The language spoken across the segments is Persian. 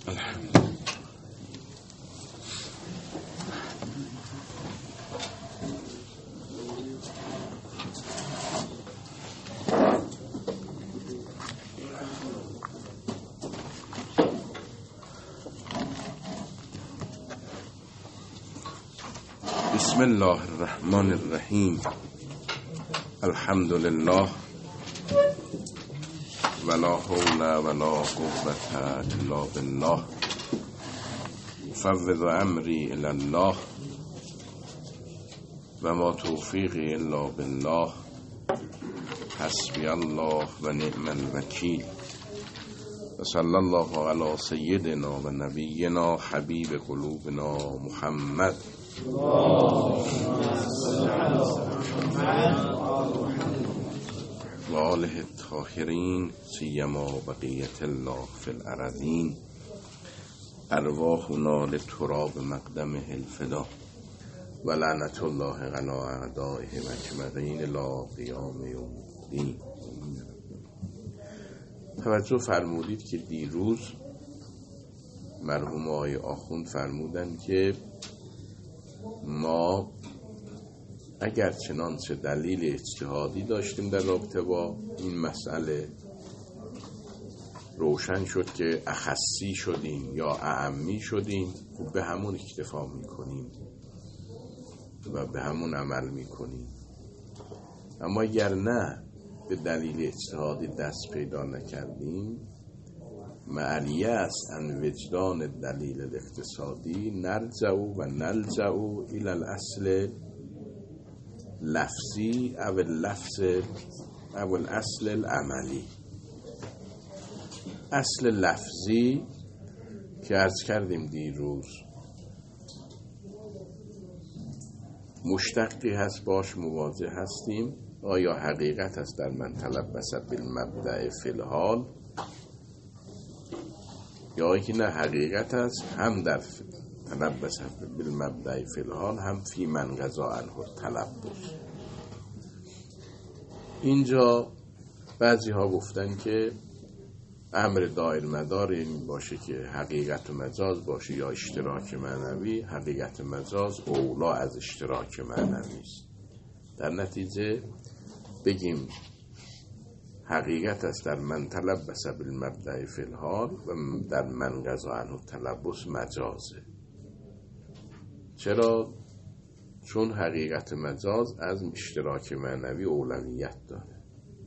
بسم الله الرحمن الرحیم. الحمد لله ولا حول ولا قوة الا بالله. فوض امری الی الله و ما توفیقی الا بالله. حسبی الله و نعم الوکیل. و صلی الله علی سیدنا و نبینا حبیب قلوبنا محمد و آله الطاهرین سیما بقیت الله فی الارضین. ارواحنا لتراب مقدمه الفدا و لعنت الله علی اعدائه مجمعین الی قیام یوم الدین. توجه فرمودید که دیروز مرحوم آقای آخوند فرمودن که ما اگر چنانچه دلیل اجتهادی داشتیم در رابطه با این مسئله، روشن شد که اخصی شدیم یا اعمی شدیم، خب به همون اکتفا میکنیم و به همون عمل میکنیم. اما اگر نه به دلیل اجتهادی دست پیدا نکردیم، معلیه است ان وجدان دلیل الاقتصادی نرجع و نلجع الى الاصل لفظی او اللفظ او الاصل العملی. اصل لفظی که عرض کردیم دیروز مشتقی هست، باش مواجه هستیم. آیا حقیقت است در من تلبس بالمبدأ فی الحال، یا اینکه نه حقیقت است هم در تلبس بالمبدأ فی الحال هم فی من قضا عنه التلبس. اینجا بعضی ها گفتن که امر دایر مدار این باشه که حقیقت و مجاز باشه یا اشتراک معنوی. حقیقت مجاز اولا از اشتراک معنوی است. در نتیجه بگیم حقیقت است در من تلبس بالمبدأ فی الحال و در من قضا عنه التلبس مجازه. چرا؟ چون حقیقت مجاز از اشتراک معنوی اولویت داره.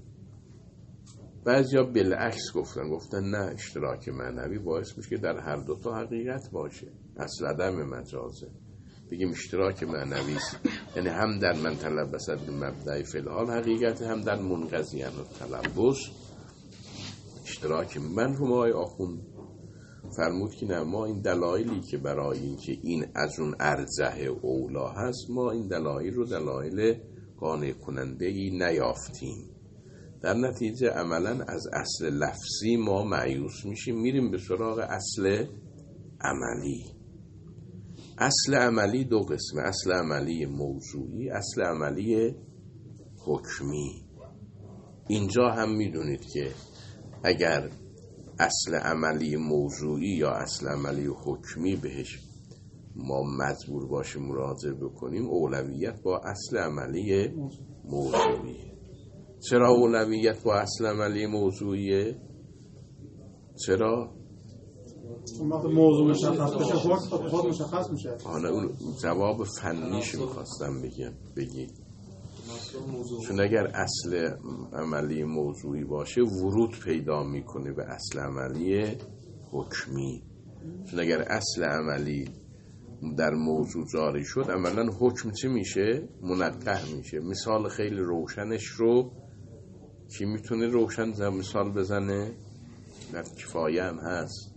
بعضیا بالعکس گفتن نه، اشتراک معنوی باعث میشه که در هر دوتا حقیقت باشه، اصل عدم مجازه. بگیم اشتراک معنوی است، یعنی هم در من تلبس بالمبدأ فی الحال حقیقت، هم در منقضی عنه التلبس اشتراک. مرحوم آقای آخوند فرمود که نه، ما این دلایلی که برای این که این از اون ارجح اولا هست، ما این دلایل رو دلایل قانع کننده ای نیافتیم. در نتیجه عملا از اصل لفظی ما مایوس میشیم، میریم به سراغ اصل عملی. اصل عملی دو قسمه: اصل عملی موضوعی، اصل عملی حکمی. اینجا هم میدونید که اگر اصل عملی موضوعی یا اصل عملی حکمی بهش ما مجبور باشیم مراجعه بکنیم، اولویت با اصل عملی موضوعیه. چرا اولویت با اصل عملی موضوعیه؟ چرا؟ موضوع مشخص بشه خود مشخص میشه. اون جواب فنیش میخواستم بگید. چون اگر اصل عملی موضوعی باشه ورود پیدا میکنه به اصل عملی حکمی. چون اگر اصل عملی در موضوع جاری شد، عملا حکم چی میشه؟ منقح میشه. مثال خیلی روشنش رو کی میتونه روشن مثال بزنه؟ در کفایه هم هست.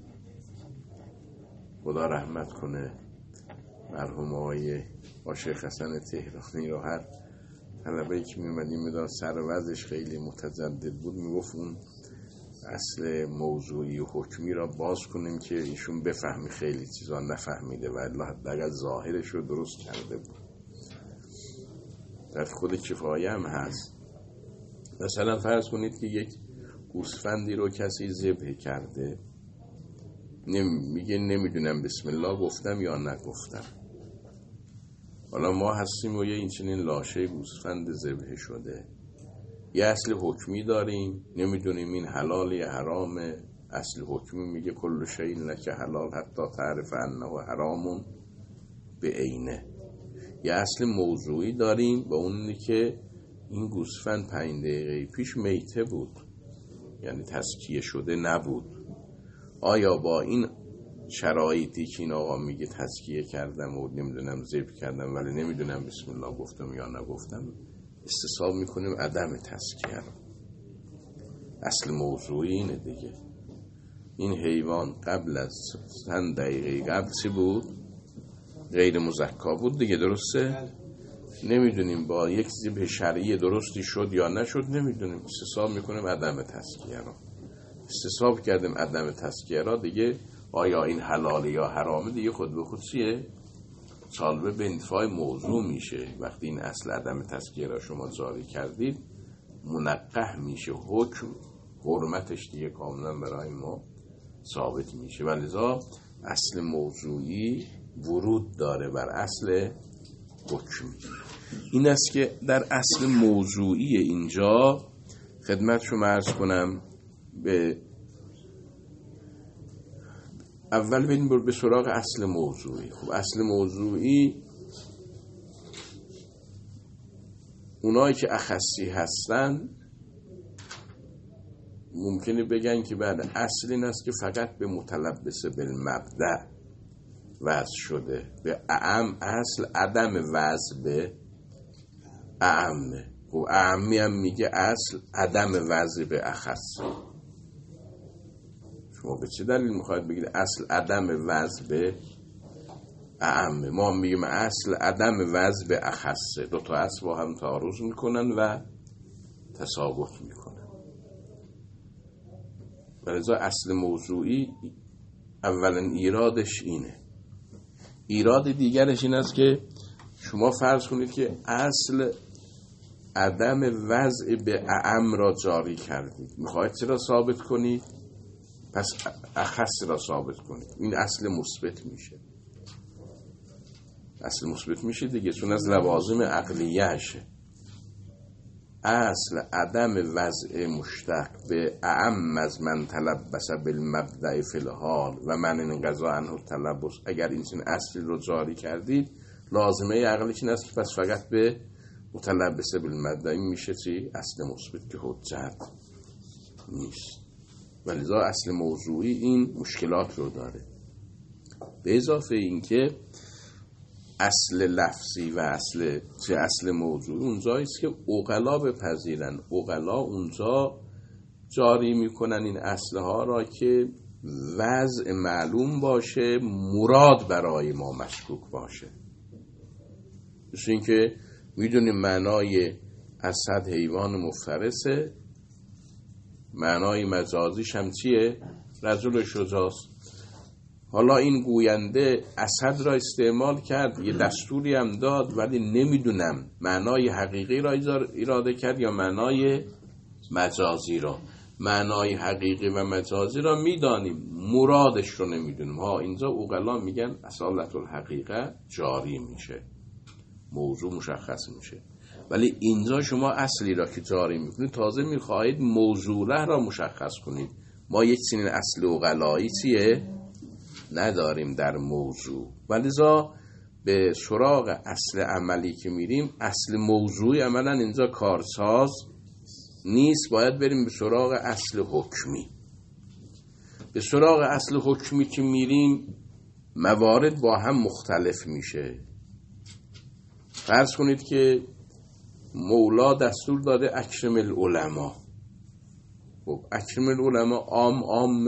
خدا رحمت کنه مرحوم آقای شیخ حسن تهرانی رو، هر طلبه‌ای که می‌اومدیم میداد سر وضعش خیلی متجدد بود، میگفت اون اصل موضوعی و حکمی را باز کنیم که ایشون بفهمی خیلی چیزا نفهمیده و حداقل ظاهرش رو درست کرده بود. در خود کفایه هم هست. مثلا فرض کنید که یک گوسفندی رو کسی ذبح کرده، میگه نمیدونم بسم الله گفتم یا نگفتم. حالا ما هستیم و یه این چنین لاشه گوسفند ذبح شده، یه اصل حکمی داریم، نمیدونیم این حلال یا حرامه. اصل حکمی میگه کل شیء لک حلال حتی تعرف انه حرام به عینه. یه اصل موضوعی داریم و اون اینه که این گوسفند 5 دقیقه پیش میته بود، یعنی تزکیه شده نبود. آیا با این شرایطی که این آقا میگه تزکیه کردم و نمیدونم ذبح کردم ولی نمیدونم بسم الله گفتم یا نگفتم، استصحاب میکنیم عدم تزکیه رو. اصل موضوعی اینه دیگه. این حیوان قبل از چند دقیقه قبل چی بود؟ غیر مزکا بود دیگه، درسته؟ نمیدونیم با یک ذبح شرعی درستی شد یا نشد، نمیدونیم، استصحاب میکنیم عدم تزکیه رو. استصحاب کردیم عدم تزکیه را دیگه، آیا این حلاله یا حرامه دیگه خود به خود چیه؟ سالبه به انتفاع موضوع میشه. وقتی این اصل عدم تزکیه را شما جاری کردید منقح میشه، حکم حرمتش دیگه کاملا برای ما ثابت میشه. ولذا اصل موضوعی ورود داره بر اصل حکمی. این است که در اصل موضوعی اینجا خدمت شما عرض کنم. به اول بریم به سراغ اصل موضوعی. خب اصل موضوعی اونایی که اخصی هستن ممکنه بگن که بعد اصل این است که فقط به متلبس بالمبدأ وضع شده، به اعم اصل عدم وضع به اعمه. خب اعمی هم میگه اصل عدم وضع به اخص. شما به چه دلیل میخواید بگید اصل عدم وضع به اعمه؟ ما میگیم اصل عدم وضع به اخصه. دو تا اصل با هم تعارض میکنن و تساقط میکنن. ولذا اصل موضوعی اولا ایرادش اینه. ایراد دیگرش این است که شما فرض کنید که اصل عدم وضع به اعم را جاری کردید، میخواید چرا ثابت کنید؟ پس اخص را ثابت کنید. این اصل مثبت میشه. اصل مثبت میشه دیگه، چون از لوازم عقلیه‌شه. اصل عدم وضع مشتق به اعم از من تلبس بالمبدأ فی الحال و من انقضا عنه تلبس، اگر این چنین اصل رو جاری کردید لازمه عقلیش این است که پس فقط به متلبس بالمبدأ. این میشه چی؟ اصل مثبت که حجت نیست. ولذا اصل موضوعی این مشکلات رو داره. به اضافه این که اصل لفظی و اصل موضوعی اونجاییست که عقلا بپذیرن. عقلا اونجا جاری میکنن این اصلها را که وضع معلوم باشه، مراد برای ما مشکوک باشه. مثل این که میدونیم معنای اسد حیوان مفترسه، معنای مجازیش هم چیه؟ رجل شجاعست. حالا این گوینده اسد را استعمال کرد، یه دستوری هم داد، ولی نمیدونم معنای حقیقی را اراده کرد یا معنای مجازی را. معنای حقیقی و مجازی را میدانیم، مرادش رو نمیدونیم. اینجا عقلا میگن اصالت الحقیقه جاری میشه، موضوع مشخص میشه. ولی اینجا شما اصلی را که جاری میکنید تازه میخواهید موضوعه را مشخص کنید. ما یک چنین اصل عقلایی چیه؟ نداریم در موضوع. ولذا به سراغ اصل عملی که میریم، اصل موضوعی عملا اینجا کارساز نیست. باید بریم به سراغ اصل حکمی. به سراغ اصل حکمی که میریم موارد با هم مختلف میشه. فرض کنید که مولا دستور داده اکرم العلماء. خب اکرم العلماء عام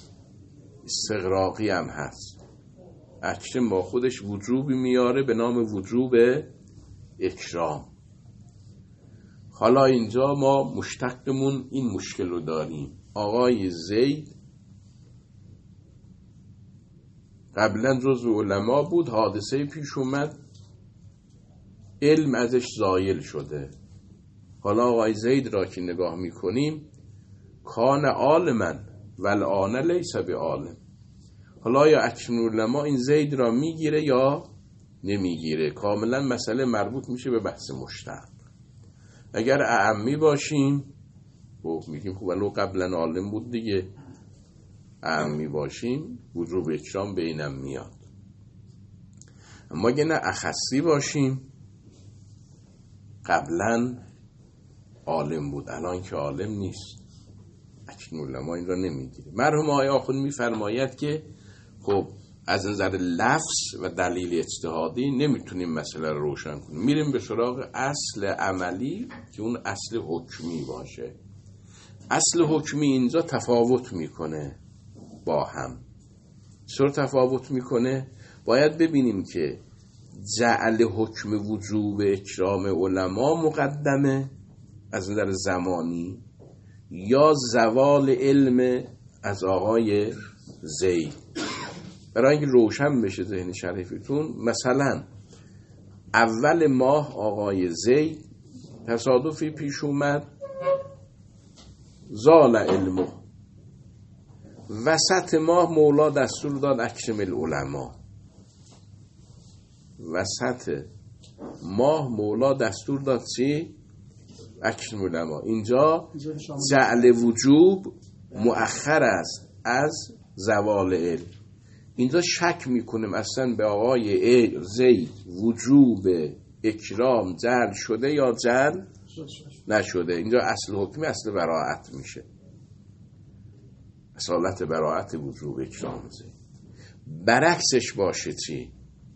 استغراقی هم هست. اکرم با خودش وجوبی میاره به نام وجوب اکرام. حالا اینجا ما مشتقمون این مشکل رو داریم. آقای زید قبلا جزو علما بود، حادثه پیش اومد، علم ازش زایل شده. حالا آقای زید را که نگاه میکنیم کان عالما والآن لیس بعالم. حالا یا اکنون العلماء این زید را میگیره یا نمیگیره. کاملا مسئله مربوط میشه به بحث مشتق. اگر اعمی باشیم خب میگیم خب ولو قبلا عالم بود دیگه، اعمی باشیم وجوب اکرام بینم میاد. اما اگه نه اخصی باشیم قبلا عالم بود الان که عالم نیست، اکنون العلماء این را نمیگیره. مرحوم آقای آخوند میفرماید که خب از نظر لفظ و دلیل اجتهادی نمیتونیم مسئله رو روشن کنیم، میریم به سراغ اصل عملی که اون اصل حکمی باشه. اصل حکمی اینجا تفاوت میکنه با هم. چرا تفاوت میکنه؟ باید ببینیم که جعل حکم وجوب اکرام علما مقدمه از نظر زمانی یا زوال علم از آقای زید. برای اینکه روشن بشه ذهن شریفتون، مثلا اول ماه آقای زید تصادفی پیش اومد زال علمه، وسط ماه مولا دستور داد اکرم العلماء، وسط ماه مولا دستور داد چی؟ اکرم العلماء. اینجا جعل وجوب مؤخر است از زوال علم. اینجا شک میکنیم اصلا به آقای زید وجوب اکرام جعل شده یا جعل نشده. اینجا اصل حکمی اصل براءت میشه، اصالت براءت وجوب اکرام زید. برعکسش باشه چی؟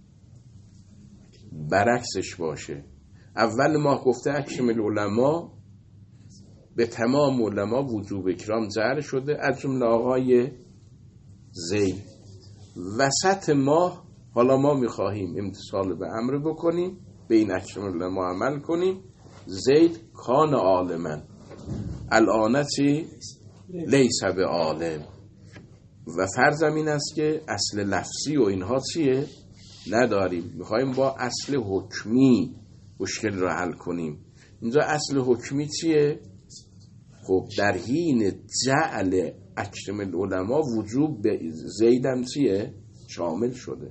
برعکسش باشه اول ما گفته اکرم العلماء، به تمام علما وجوب اکرام جعل شده از جمله آقای زید. وسط ماه حالا ما میخواهیم امتثال به امر بکنیم، به این اکرم العلماء عمل کنیم. زید کان عالما الان چی؟ لیس به عالم. و فرضم این است که اصل لفظی و اینها چیه؟ نداریم، میخوایم با اصل حکمی مشکل را حل کنیم. اینجا اصل حکمی چیه؟ خب در حین جعل اکرم العلماء وجوب به زیدم چیه؟ شامل شده.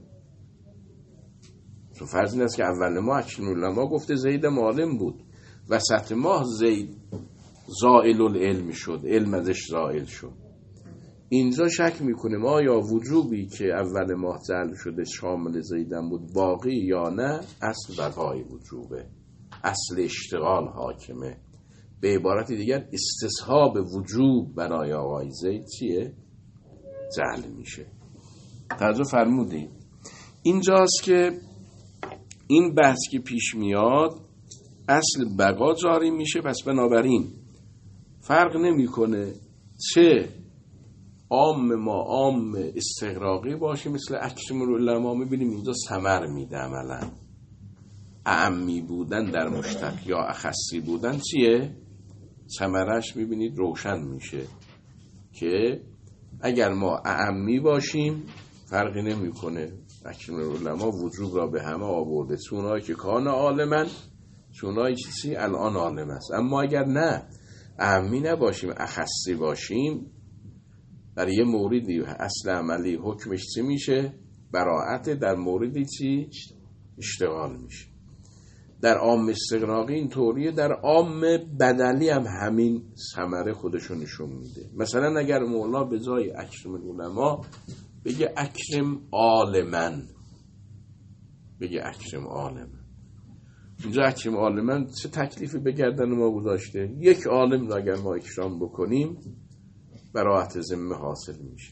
تو فرض این است که اول ما اکرم العلماء گفته زیدم عالم بود، وسط ماه زید زائل العلم شد، علم ازش زائل شد. اینجا شک میکنیم آیا وجوبی که اول ماه جعل شده شامل زیدم بود باقی یا نه؟ اصل بقای وجوبه، اصل اشتغال حاکمه. به عبارت دیگر استصحاب وجوب برای آقای زید چیه؟ جعل میشه. توجه فرمودید؟ اینجاست که این بحث که پیش میاد اصل بقا جاری میشه. پس بنابراین فرق نمیکنه چه عام ما عام استغراقی باشه مثل اکرم العلماء، میبینیم اینجا ثمر میده عملا. اعمی بودن در مشتق یا اخصی بودن چیه؟ ثمرش میبینید روشن میشه که اگر ما اعمی باشیم فرقی نمیکنه، اکرم العلماء وجوب را به همه آورده، چونایی که کان عالمن، چونایی چیزی الان عالم است. اما اگر نه اعمی نباشیم اخصی باشیم، در یه موردی اصل عملی حکمش چی میشه؟ براءت. در موردی چی؟ اشتغال میشه. در عام استغراقی این طوریه، در عام بدلی هم همین ثمره خودشو نشون میده. مثلا اگر مولا به جای اکرم العلماء بگه اکرم عالمن، بگه اکرم عالمن، اینجا اکرم عالمن چه تکلیفی به گردن ما گذاشته؟ یک عالم را اگر ما اکرام بکنیم براءت ذمه حاصل میشه.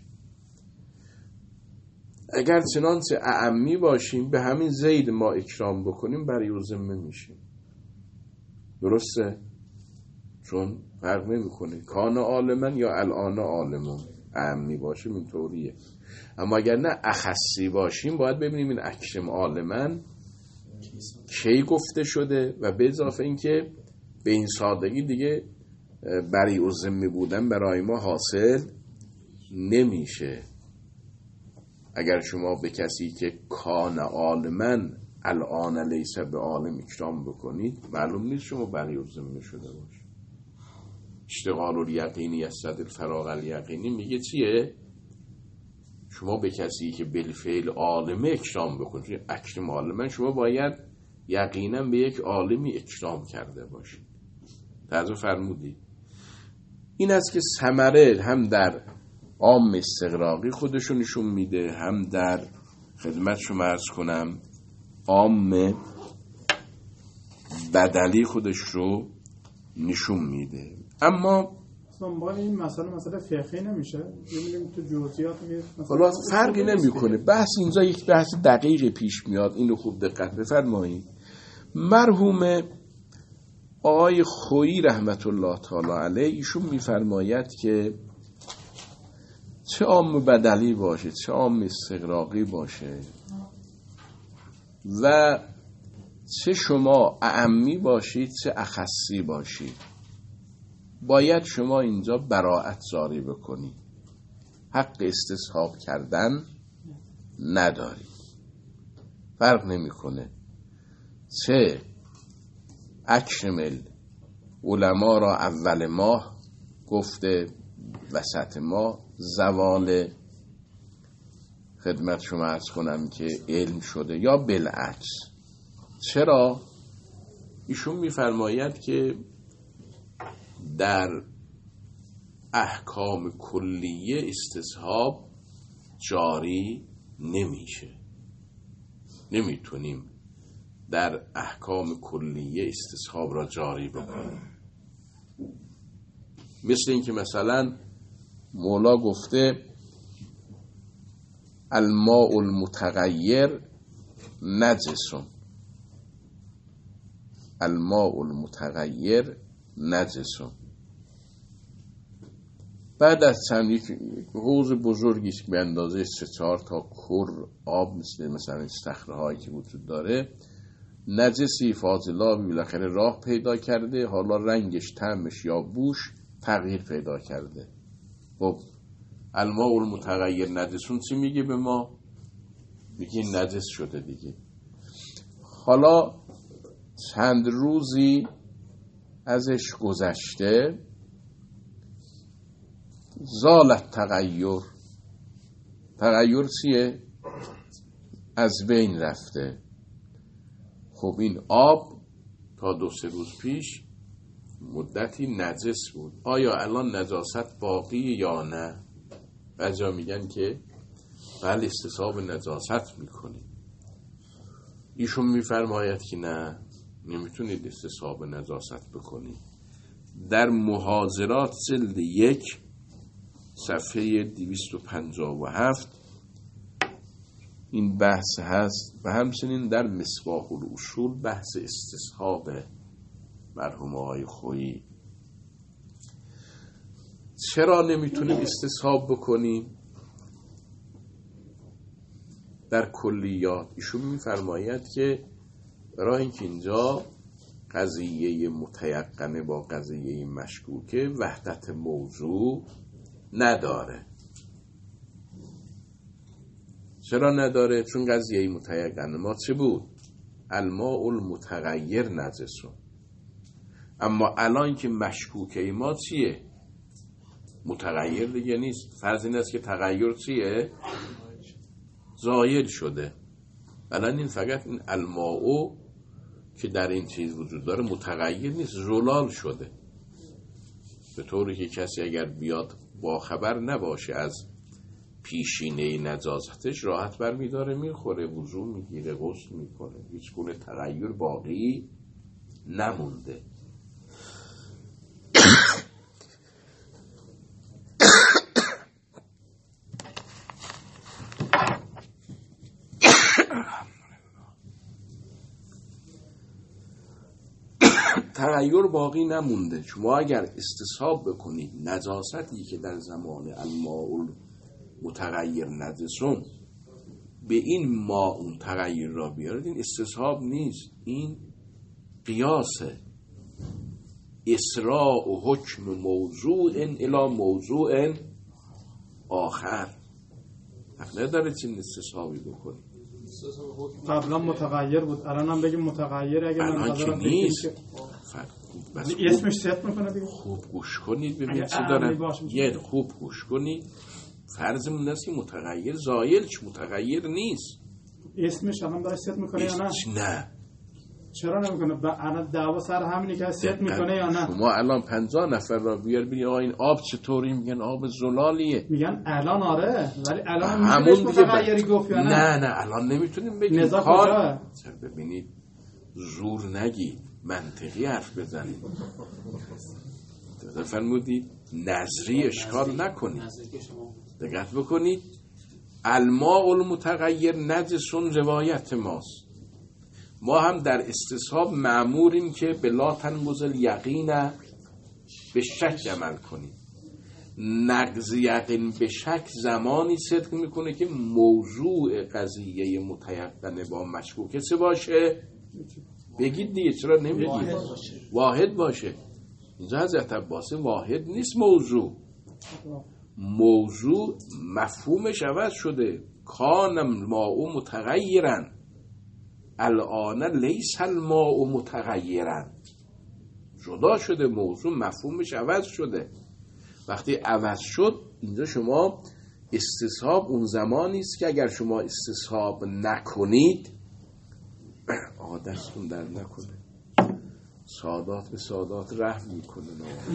اگر چنانچه اعمی باشیم به همین زید ما اکرام بکنیم بری ذمه میشه. درسته؟ چون فرق نمیکنه کان عالمن یا الان عالمون. اعمی باشیم اینطوریه. اما اگر نه اخصی باشیم باید ببینیم این اکرم عالمن کی گفته شده و به اضافه این که به این سادگی دیگه بری ذمه بودن برای ما حاصل نمیشه. اگر شما به کسی که کان عالمن الان لیس به عالم اکرام بکنید معلوم نیست شما بری ذمه شده باشید. اشتغال الیقینی یستد الفراغ الیقینی میگه چیه؟ شما به کسی که بالفعل عالمه اکرام بکنید. اکرم عالمه، شما باید یقینا به یک عالمی اکرام کرده باشید. تعریف فرمودید. این است که ثمره هم در عام استغراقی خودشو نشون میده، هم در خدمت شما عرض کنم عام بدلی خودش رو نشون میده. اما با این مسئله فقهی نمیشه، میگیم تو جزئیات حالا فرقی نمیکنه. بحث اینجا یک بحث دقیق پیش میاد، اینو خوب دقت بفرمایید. مرحوم آقای خویی رحمت الله تعالی علیه ایشون میفرماید که چه عام بدلی باشه، چه عام استغراقی باشه و چه شما اعمی باشید چه اخصی باشید، باید شما اینجا براءت جاری بکنید، حق استصحاب کردن ندارید. فرق نمیکنه چه اکرمل علما را اول ماه گفته، وسط ماه، زوال خدمت شما عرض کنم که علم شده، یا بالعکس. چرا؟ ایشون میفرماید که در احکام کلیه استصحاب جاری نمیشه. نمیتونیم در احکام کلیه استصحاب را جاری بکنیم. مثل این که مثلا مولا گفته الماء المتغیر نجسون، الماء المتغیر نجسون. بعد از چند یک حوض بزرگی که به اندازه 3-4 تا کر آب مثلا استخره هایی که وجود داره، نجسی فاضلابی بالاخره راه پیدا کرده، حالا رنگش، طعمش یا بوش تغییر پیدا کرده. خب الماء المتغیر نجسون چی میگه به ما؟ میگه نجس شده دیگه. حالا چند روزی ازش گذشته، زالت تغییر. تغییر چیه؟ از بین رفته. خب این آب تا 2-3 روز پیش مدتی نجس بود، آیا الان نجاست باقی یا نه؟ بعضیا میگن که بله استصحاب نجاست میکنی. ایشون میفرماید که نه، نمیتونید استصحاب نجاست بکنی. در محاضرات جلد 1 صفحه 257 این بحث هست و همچنین در مصباح الاصول بحث استصحاب مرحوم آقای خویی. چرا نمیتونیم استصحاب بکنیم؟ در کلیات ایشون میفرماید که برای اینکه اینجا قضیه متیقنه با قضیه مشکوکه وحدت موضوع نداره. چرا نداره؟ چون قضیه متیقنه ما چه بود؟ الماء المتغیر نجسون. اما الان که مشکوکه ما چیه؟ متغیر دیگه نیست. فرض این است که تغییر چیه؟ زایل شده. الان این فقط این الماء که در این چیز وجود داره متغیر نیست، زلال شده، به طوری که کسی اگر بیاد با خبر نباشه از پیشینه نجاستش راحت برمیداره میخوره، وضو میگیره، غسل میکنه، هیچ گونه تغییر باقی نمونده. تغییر باقی نمونده. شما اگر استصحاب بکنید نجاستی که در زمان الماء متغیر نجسون به این ما اون تغییر را بیارید، این استصحاب نیست، این قیاسه. اسراء و حکم موضوع الی موضوع آخر. حق نداره چین استصحابی بکنید. قبلا متغیر بود، الان هم بگیم متغیر. اگر الان که نیست اسمش ثبت میکنه دیگه. خوب گوش کنید ببینید چی دارم. یه خوب گوش کنید فرضمون است که متغیر زایل، متغیر نیست. اسمش الان داره ست میکنه یا نه؟ نه. چرا نمیکنه؟ الان دعوا سر همینی که ست میکنه یا نه؟ شما الان 50 نفر را بیار ببین آقا این آب چطوری، میگن آب زلالیه. میگن الان آره، ولی الان همون میشه متغیری گفت یا نه؟ نه الان نمیتونیم بگیم. نزاع کجا؟ ببینید زور نگید، منطقی حرف بزنید. فرمودید نظری اشکال نکنید. دقت بکنید. الماء المتغیر نجسون روایت ماست. ما هم در استصحاب مأموریم که بلا تنقض الیقین به شک عمل کنیم. نقض یقین به شک زمانی صدق میکنه که موضوع قضیه متیقنه با مشکوکه چه باشه؟ بگید دیگه، چرا نمیگید؟ واحد باشه. اینجا حضرت عباس واحد نیست. موضوع مفهومش عوض شده. کان الماء متغیرن الان لیس الماء متغیرن. جدا شده موضوع، مفهومش عوض شده. وقتی عوض شد اینجا شما استصحاب اون زمانی است که اگر شما استصحاب نکنید دستتون در نکنه، سادات به سادات رحم میکنه.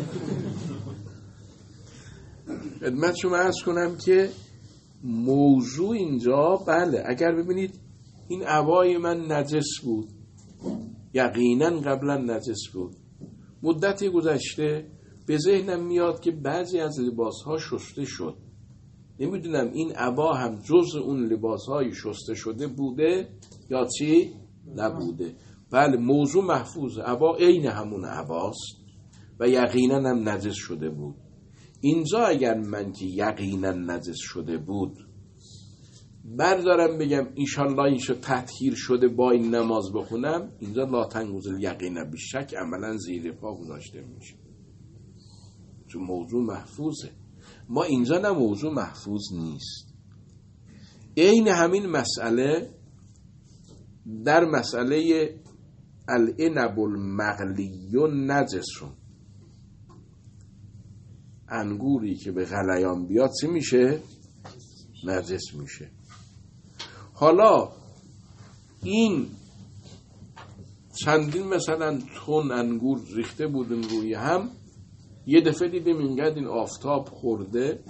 خدمت شما عرض کنم که موضوع اینجا بله، اگر ببینید این عبای من نجس بود، یقینا قبلا نجس بود، مدتی گذشته به ذهنم میاد که بعضی از لباسها شسته شد، نمیدونم این عبا هم جز اون لباسهای شسته شده بوده یا چی نبوده. بله موضوع محفوظه، عبا عین همون عباست و یقینا هم نجس شده بود. اینجا اگر من که یقینا نجس شده بود بردارم بگم انشالله این شد تطهیر شده با این نماز بخونم، اینجا لا تنقض الیقین بالشک عملا زیر پا گذاشته میشه، چون موضوع محفوظه. ما اینجا نه موضوع محفوظ نیست. عین همین مسئله در مسئله العنب المغلی نجسون، انگوری که به غلیان بیاد چی میشه؟ نجس میشه. حالا این چندین مثلا تن انگور ریخته بودن روی هم، یه دفعه دیدیم اینقدر این آفتاب خورده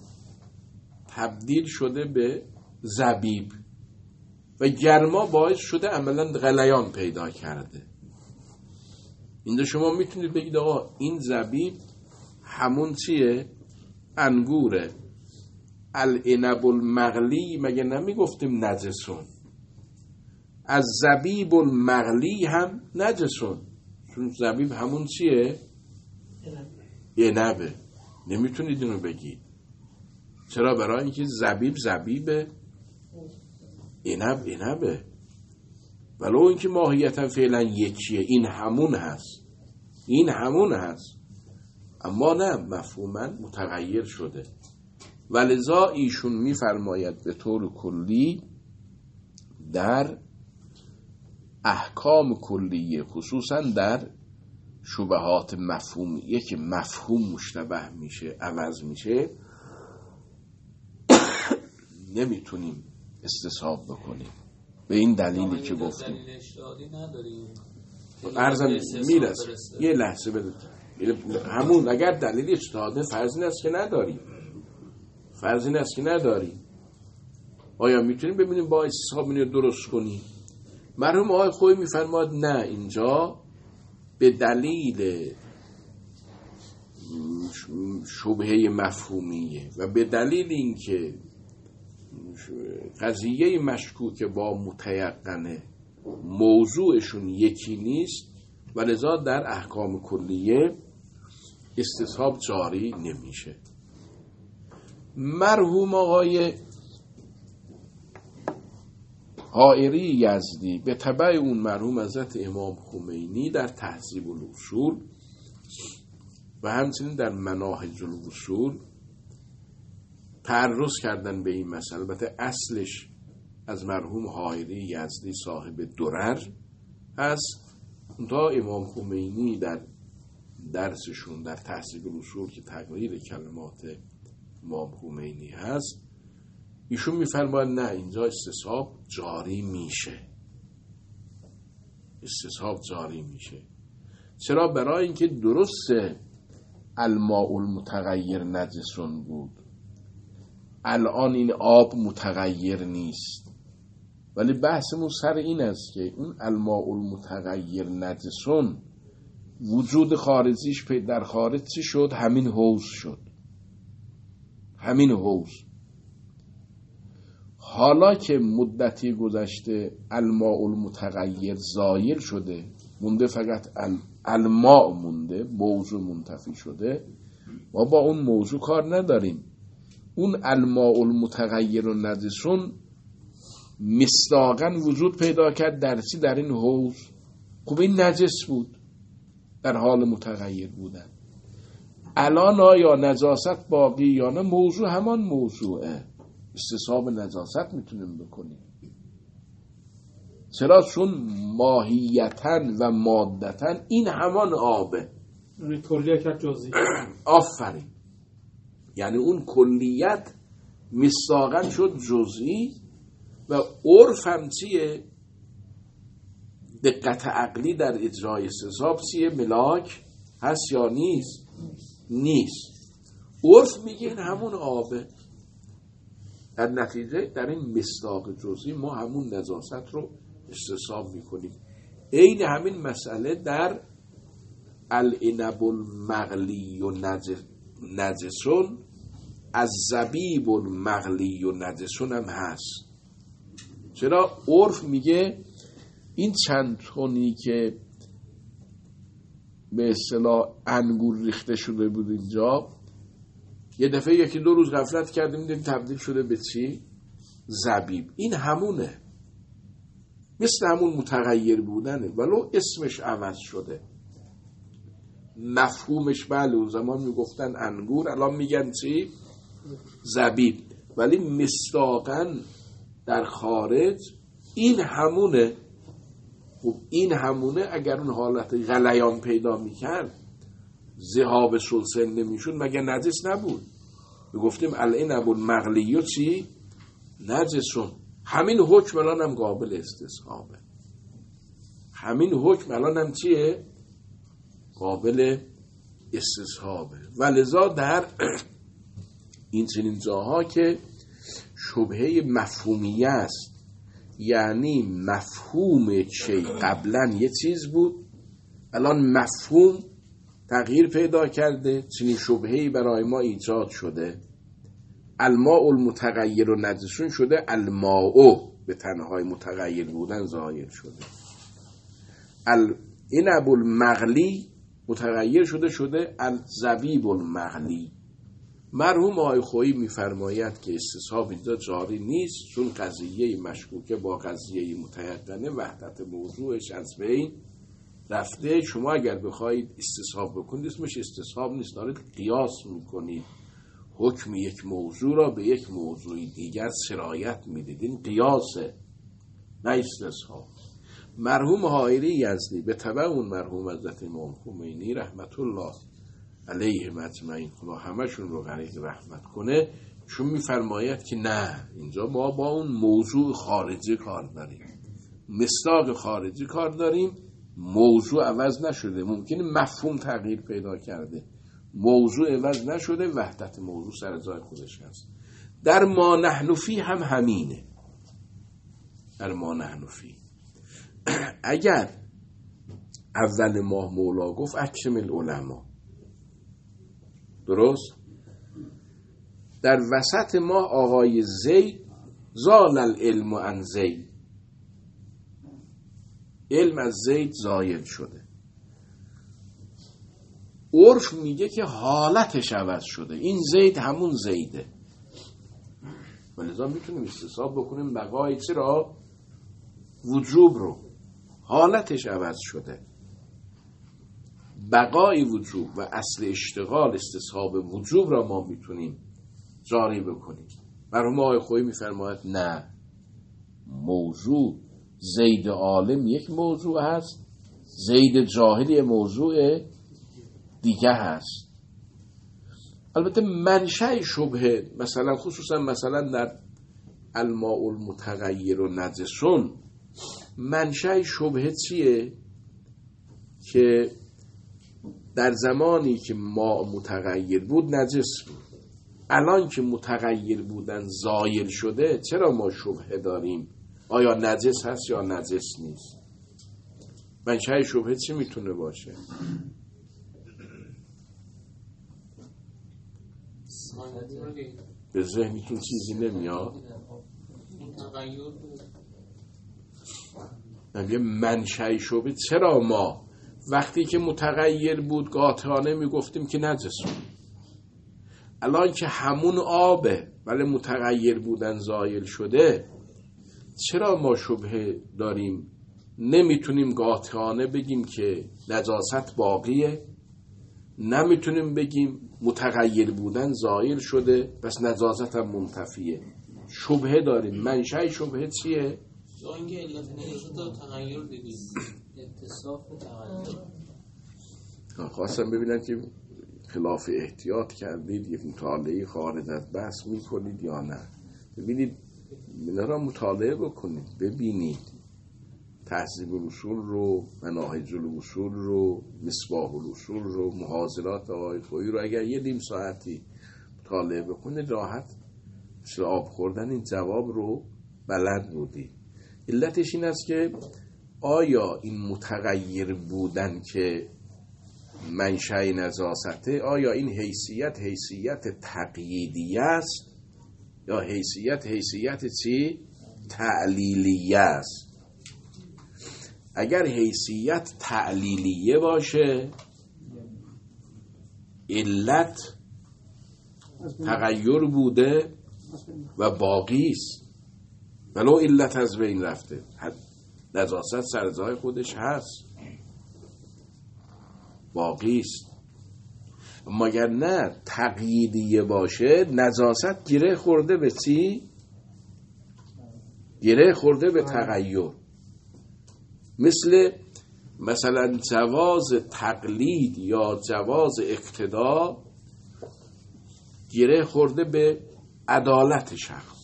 تبدیل شده به زبیب و گرما باعث شده عملا غلیان پیدا کرده. اینجا شما میتونید بگید آقا این زبیب همون چیه؟ انگوره. العنب المغلی مگه نمیگفتیم نجسون؟ از زبیب المغلی هم نجسون، چون زبیب همون چیه؟ عنبه. نمیتونید اینو بگید. چرا؟ برای اینکه زبیب زبیبه، عنبه، ولو اینکه ماهیتا فعلا یکیه، این همون هست، اما نه مفهوما متغیر شده. ولذا ایشون میفرماید به طور کلی در احکام کلیه، خصوصا در شبهات مفهومیه که مفهوم مشتبه میشه، عوض میشه، نمیتونیم استصحاب بکنیم به این دلیلی که گفتیم. عرضم میرسه یه لحظه بده همون. اگر دلیل اجتهاده فرض این است که نداریم، آیا میتونیم ببینیم با استصحاب اینو درست کنیم؟ مرحوم آقای خویی میفرماد نه، اینجا به دلیل شبهه مفهومیه و به دلیل اینکه قضیه مشکوک با متیقنه موضوعشون یکی نیست، ولذا در احکام کلیه استصحاب جاری نمیشه. مرحوم آقای حائری یزدی به تبع اون مرحوم حضرت امام خمینی در تهذیب الاصول و همچنین در مناهج الاصول تعرض کردن به این مسئله. البته اصلش از مرحوم حائری یزدی صاحب درر هست، تا امام خمینی در درسشون در تهذیب الاصول که تغییر کلمات امام خمینی هست، ایشون میفرماید نه، اینجا استصحاب جاری میشه. استصحاب جاری میشه. چرا؟ برای اینکه درسته الماء المتغیر نجسون بود، الان این آب متغیر نیست، ولی بحثمون سر این است که اون الماء المتغیر نجسون وجود خارجیش در خارج چی شد؟ همین حوض شد، همین حوض. حالا که مدتی گذشته الماء المتغیر زایل شده، مونده فقط الماء مونده، موضوع منتفی شده، ما با اون موضوع کار نداریم. اون الماء المتغیر و نجسون مصداقاً وجود پیدا کرد در چی؟ در این حوض. خب این نجس بود در حال متغیر بودن. الان آیا نجاست باقی یا نه؟ موضوع همان موضوعه، استصحاب نجاست میتونیم بکنیم. چرا؟ چون ماهیتاً و مادتاً این همان آبه. یعنی کلیه کرد جزئی. آفرین. یعنی اون کلیت مصداقاً شد جزئی. و عرف هم چیه؟ دقت عقلی در اجرای استصحاب چیه؟ ملاک هست یا نیست؟ نیست. عرف میگه این همون آبه. در نتیجه در این مصداق جزئی ما همون نجاست رو استصحاب میکنیم. این همین مسئله در العنب المغلی و نجسون، از زبیب المغلی و نجسون هم هست. چرا؟ عرف میگه این چند تونی که به اصطلاح انگور ریخته شده بود اینجا، یه دفعه یکی دو روز غفلت کردیم دیدیم تبدیل شده به چی؟ زبیب. این همونه، مثل همون متغیر بودنه، ولو اسمش عوض شده. مفهومش بله اون زمان میگفتن انگور، الان میگن چی؟ زبیب. ولی مصداقاً در خارج این همونه. خب این همونه اگر اون حالت غلیان پیدا میکرد، ذهاب سلسل نمیشون، مگه نجس نبود؟ میگفتیم العنب المغلی و چی؟ نجسون. همین حکم الان هم قابل استصحابه. همین حکم الان هم چیه؟ قابل استصحابه. ولذا در این چنین جاها که شبهه مفهومیه است، یعنی مفهوم چی قبلا یه چیز بود، الان مفهوم تغییر پیدا کرده، چنین شبهه‌ای برای ما ایجاد شده. الماء المتغیر و نجسون شده الماء، به تنهای متغیر بودن زایل شده. العنب المغلی متغیر شده الزبیب المغلی. مرحوم آقای خویی میفرماید که استصحاب اینجا جاری نیست، چون قضیه مشکوکه با قضیه متیقنه وحدت موضوعش از بین رفته. شما اگر بخواید استصحاب بکنید اسمش استصحاب نیست، دارید قیاس میکنید، حکم یک موضوع را به یک موضوع دیگر سرایت میدید. این قیاسه، نه استصحاب. مرحوم حائری یزدی به تبع اون مرحوم حضرت امام خمینی رحمت الله علیه اجمعین، خدا همشون رو غریق رحمت کنه، چون میفرماید که نه، اینجا ما با اون موضوع خارجی کار داریم، مصداق خارجی کار داریم، موضوع عوض نشده. ممکنه مفهوم تغییر پیدا کرده، موضوع عوض نشده، وحدت موضوع سر جای خودش هست. در ما نحن فی هم همینه. در ما نحن فی اگر اول ماه مولا گفت اکمل العلماء، درست؟ در وسط ماه آقای زید زال العلم عن زید، علم از زید زایل شده. عرف میگه که حالتش عوض شده، این زید همون زیده. ولذا میتونیم استصحاب بکنیم بقای چرا؟ وجوب رو. حالتش عوض شده، بقای وجوب و اصل اشتغال استصحاب وجوب را ما میتونیم جاری بکنیم. مرحوم آقای خویی میفرماید نه، موضوع زید عالم یک موضوع هست، زید جاهلی موضوع دیگه هست. البته منشأ شبهه مثلا خصوصا مثلا در الماء المتغیر و نجسون، منشأ شبهه چیه؟ که در زمانی که ماء متغیر بود نجس بود، الان که متغیر بودن زایل شده، چرا ما شبهه داریم آیا نجس هست یا نجس نیست؟ منشأ شبهه چی میتونه باشه؟ به ذهنتون چیزی نمیاد؟ یه منشأ شبهه چرا ما وقتی که متغیر بود قاطعانه میگفتیم که نجس بود، الان که همون آبه ولی متغیر بودن زایل شده، چرا ما شبهه داریم؟ نمیتونیم قاطعانه بگیم که نجاست باقیه، نمیتونیم بگیم متغیر بودن زایل شده پس نجاست هم منتفیه. شبهه داریم. منشأ شبهه چیه؟ اینکه علت نجاست تغییر دیدیم، اتصاف و تغییر. خواستم ببینم که خلاف احتیاط کردید یک مطالعه خارج از بحث میکنید یا نه. ببینید اینا را مطالعه بکنید، ببینید تهذیب الاصول رو، مناهج الاصول رو، مصباح الاصول رو، محاضرات آقای خویی رو اگر یه نیم ساعتی مطالعه بکنید راحت مثل آب خوردن این جواب رو بلد بودید. علتش این است که آیا این متغیر بودن که منشأ نجاسته، آیا این حیثیت تقییدیه است یا حیثیت چی؟ تعلیلیه است. اگر حیثیت تعلیلیه باشه علت تغییر بوده و باقی است، ولو علت از بین رفته، نجاست سر جای خودش هست، باقی است. مگر نه تقییدیه باشه نجاست گره خورده به چی؟ گره خورده به تغییر. مثلا جواز تقلید یا جواز اقتدا گره خورده به عدالت شخص.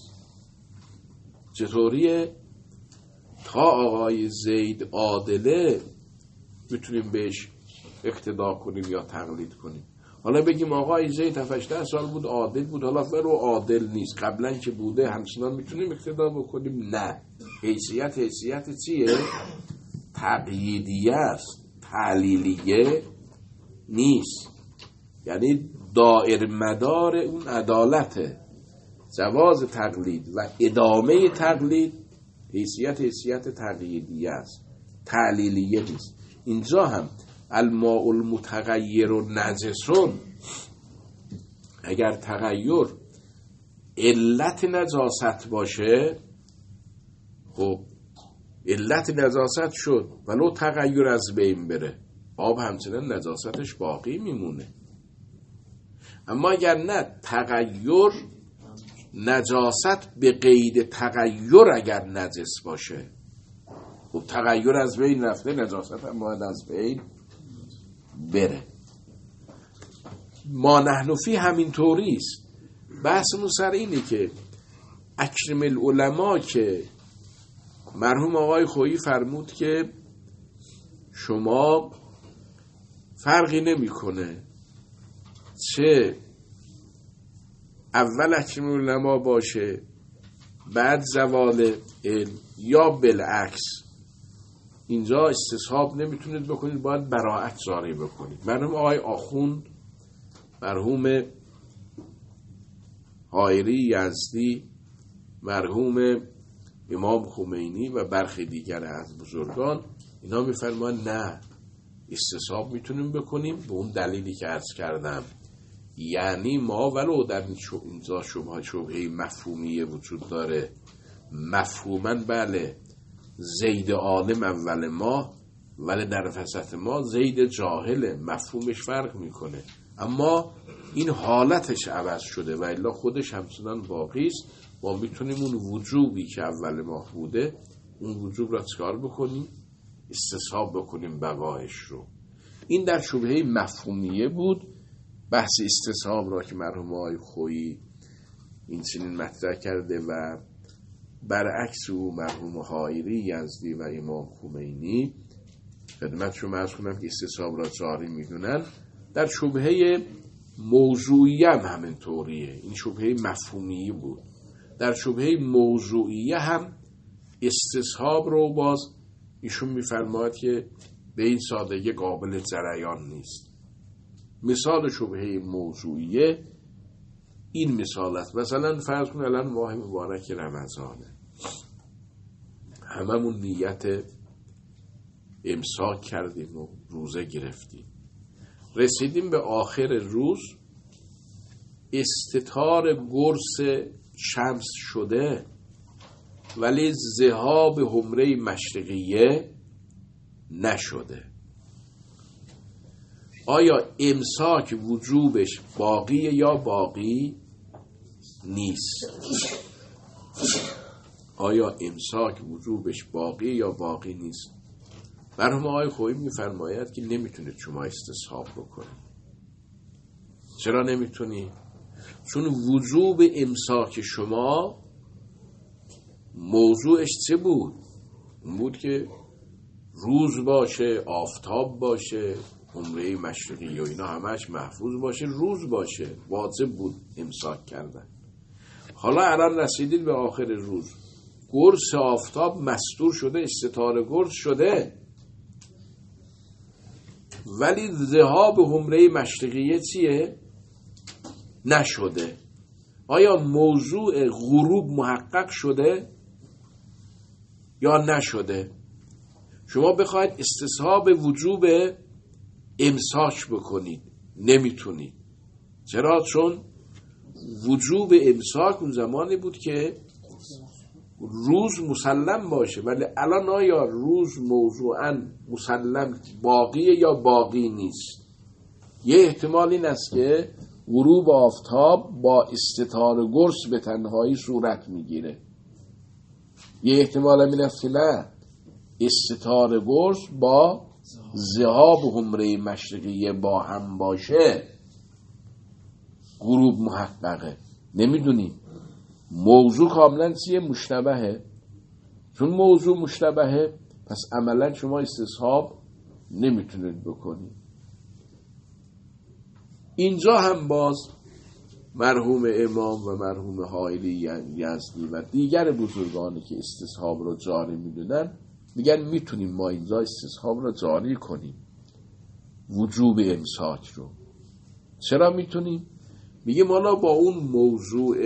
چطوریه؟ تا آقای زید عادله میتونیم بهش اقتدا کنیم یا تقلید کنیم. حالا بگیم آقای زید 18 سال بود عادل بود، حالا فرو عادل نیست، قبلا که بوده همچنان میتونیم اقتدا بکنیم؟ نه. حیثیت چیه؟ تقییدیه است، تعلیلیه نیست. یعنی دائر مدار اون عدالته. جواز تقلید و ادامه تقلید حیثیت تقییدیه است، تعلیلیه نیست. اینجا هم الماء المتغیر و نجسون، اگر تغییر علت نجاست باشه، خب علت نجاست شد ولو تغییر از بین بره، آب همچنان نجاستش باقی میمونه. اما اگر نه تغییر نجاست به قید تغییر اگر نجس باشه، خب تغییر از بین رفته، نجاست هم باید از بین بره. ما نحن فی همین طوری است. بحثمون سر اینه که اکرم العلماء که مرحوم آقای خویی فرمود که شما فرقی نمیکنه چه اول اکرم العلماء باشه بعد زوال علم یا بالعکس، اینجا استصحاب نمیتونید بکنید، باید براءت جاری بکنید. مرحوم آقای آخوند، مرحوم حائری یزدی، مرحوم امام خمینی و برخی دیگر از بزرگان اینا میفرمایند نه، استصحاب میتونیم بکنیم به اون دلیلی که عرض کردم. یعنی ما ولو در اینجا شبهه مفهومیه وجود داره، مفهوماً بله زید عالم اول ما، ولی در وسط ما زید جاهله، مفهومش فرق میکنه، اما این حالتش عوض شده و الا خودش همچنان باقی است. ما میتونیم اون وجوبی که اول ما بوده اون وجوب را چکار بکنیم؟ استصحاب بکنیم بقایش رو. این در شبهه مفهومیه بود بحث استصحاب را که مرحوم آقای خویی این سنین مطرح کرده و برعکس او مرحوم حائری یزدی و امام خمینی خدمتشون عرض کنم که استصحاب را جاری میدونن. در شبهه موضوعیه هم همینطوریه، این شبهه مفهومی بود. در شبهه موضوعیه هم استصحاب رو باز ایشون میفرماید که به این سادگی قابل جریان نیست. مثال شبهه موضوعیه این مثال است. مثلا فرض کن الان ماه مبارک رمضانه، هممون نیت امساک کردیم و روزه گرفتیم، رسیدیم به آخر روز استتار گرس شمس شده ولی ذهاب حمره مشرقیه نشده. آیا امساک وجوبش باقیه یا باقی نیست؟ آیا امساک وجوبش باقیه یا باقی نیست؟ مرحوم آقای خویی میفرماید که نمیتونید شما استصحاب بکنید. چرا نمیتونی؟ چون وجوب امساک شما موضوعش چه بود؟ اون بود که روز باشه، آفتاب باشه، عمره مشرقی و اینا همش محفوظ باشه، روز باشه، واجب بود امساک کردن. حالا الان رسیدید به آخر روز، گرس آفتاب مستور شده، استتار گرس شده ولی ذهاب حمره مشرقیه چیه؟ نشده. آیا موضوع غروب محقق شده یا نشده؟ شما بخواید استصحاب وجوب امساک بکنید نمیتونید. چرا؟ چون وجوب امساک اون زمانی بود که روز مسلم باشه، ولی الان آیا روز موضوعاً مسلم باقیه یا باقی نیست؟ یه احتمال این است که غروب آفتاب با استتار گرس به تنهایی صورت میگیره. یه احتمال این است که نه، استتار گرس با ذهاب حمره مشرقیه با هم باشه غروب محققه. نمیدونیم. موضوع کاملا چیه؟ مشتبهه. چون موضوع مشتبهه پس عملا شما استصحاب نمیتونید بکنید. اینجا هم باز مرحوم امام و مرحوم حائری یزدی و دیگر بزرگانی که استصحاب رو جاری میدونن میگن میتونیم ما اینجا استصحاب رو جاری کنیم، وجوب امساک رو. چرا میتونیم؟ میگه مالا با اون موضوع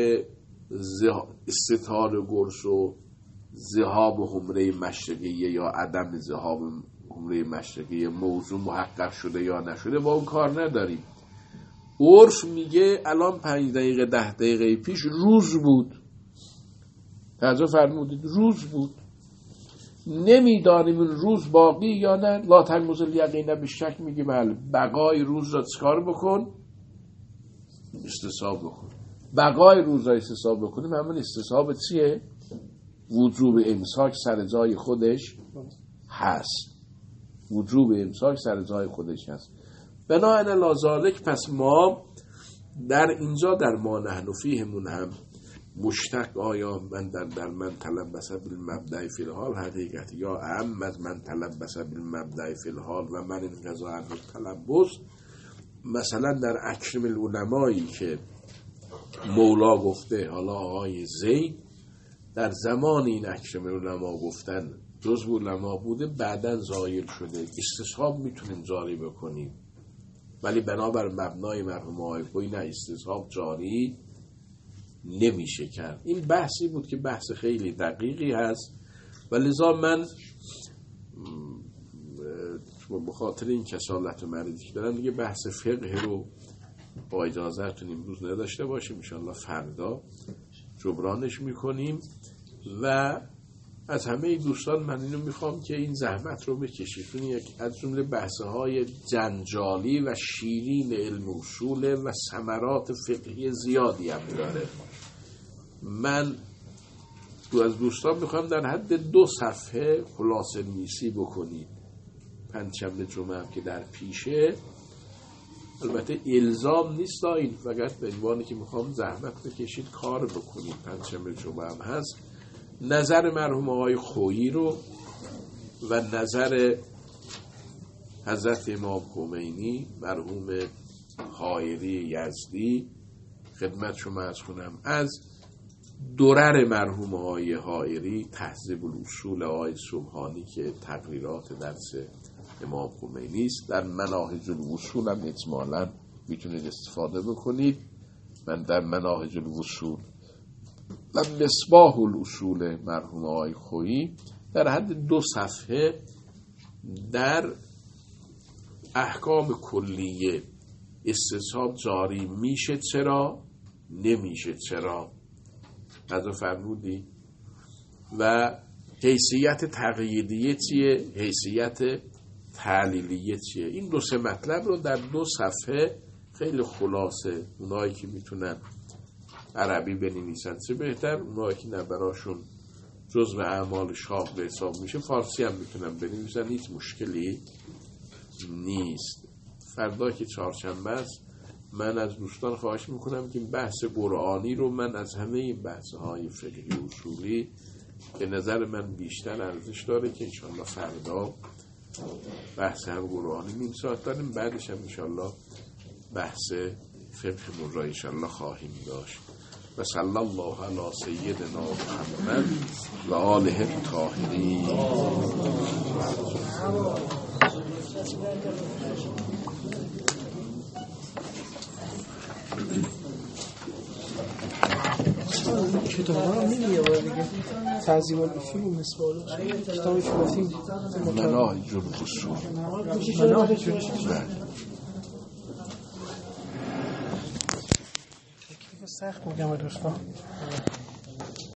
استتار گرس و ذهاب حمره مشرقیه یا عدم ذهاب حمره مشرقیه موضوع محقق شده یا نشده با اون کار نداریم. عرف میگه الان 5 دقیقه 10 دقیقه پیش روز بود، توجه فرمودید، روز بود، نمیدانیم این روز باقی یا نه. لا تنگوز الیقین به شک میگه بله، بقای روز را چکار بکن؟ استصحاب بکن. بقای روز را استصحاب بکنیم همون استصحاب چیه؟ وجوب امساک سر جای خودش هست. وجوب امساک سر جای خودش هست. بنابراین لازالک پس ما در اینجا در ما نحن فیهمون هم مشتق آیا در من تلبس بالمبدأ فی الحال حقیقت یا اعم از من تلبس بالمبدأ فی الحال و من این قضا عنه تلبس. مثلا در اکرم العلمایی که مولا گفته، حالا آقای زید در زمان این اکرم العلما گفتن جزو علما بوده، بعدن زایل شده، استصحاب میتونیم جاری بکنیم ولی بنابر مبنای مرحوم آقای خویی نه، استصحاب جاری نمیشه کرد. این بحثی بود که بحث خیلی دقیقی هست و لذا من به خاطر این کسالت و مریضی که دارم دیگه بحث فقه رو با اجازهتون امروز نداشته باشیم، انشاءالله فردا جبرانش میکنیم. و از همه دوستان من اینو میخوام که این زحمت رو بکشید، چون یک از جمله بحث‌های جنجالی و شیرین علم اصول و ثمرات فقهی زیادی هم داره. من از دوستان میخوام در حد 2 صفحه خلاصه نویسی بکنید. پنجشنبه جمعه که در پیشه البته الزام نیست این، فقط به عنوانی که میخوام زحمت بکشید کار بکنید. پنجشنبه جمعه هم هست. نظر مرحوم آقای خویی رو و نظر حضرت امام خمینی، مرحوم حائری یزدی خدمت شما عرض کنم. از درر مرحوم آقای حائری تهذیب الاصول آقای سبحانی که تقریرات درس امام خمینی است، در مناهج الوصول هم اجمالاً میتونید استفاده بکنید. من در مناهج الوصول و مصباح الاصول مرحوم آقای خویی در حد 2 صفحه در احکام کلیه استصحاب جاری میشه چرا نمیشه چرا از فرمودی و حیثیت تقییدیه چیه، حیثیت تعلیلیه چیه. این 2-3 مطلب رو در 2 صفحه خیلی خلاصه، اونایی که میتونن عربی بنویسن چه بهتر، اونایی که نبراشون جزء اعمال شاه به حساب میشه فارسی هم میتونن بنویسن، هیچ مشکلی نیست. فردا که چهارشنبه است من از دوستان خواهش میکنم که بحث قرآنی رو من از همه این بحث‌های فقهی اصولی به نظر من بیشتر ارزش داره که انشالله فردا بحث هم قرآنی نیم ساعت داریم، بعدش هم انشالله بحث فقه مرجع انشالله خواهیم داشت. و صلی الله علی سیدنا محمد و آله الطاهرین. کتاب ها میگه باید دیگه تعظیم الاصول و مصباح کتابش گفتیم مناهج الاصول. سخت میگم دوستان.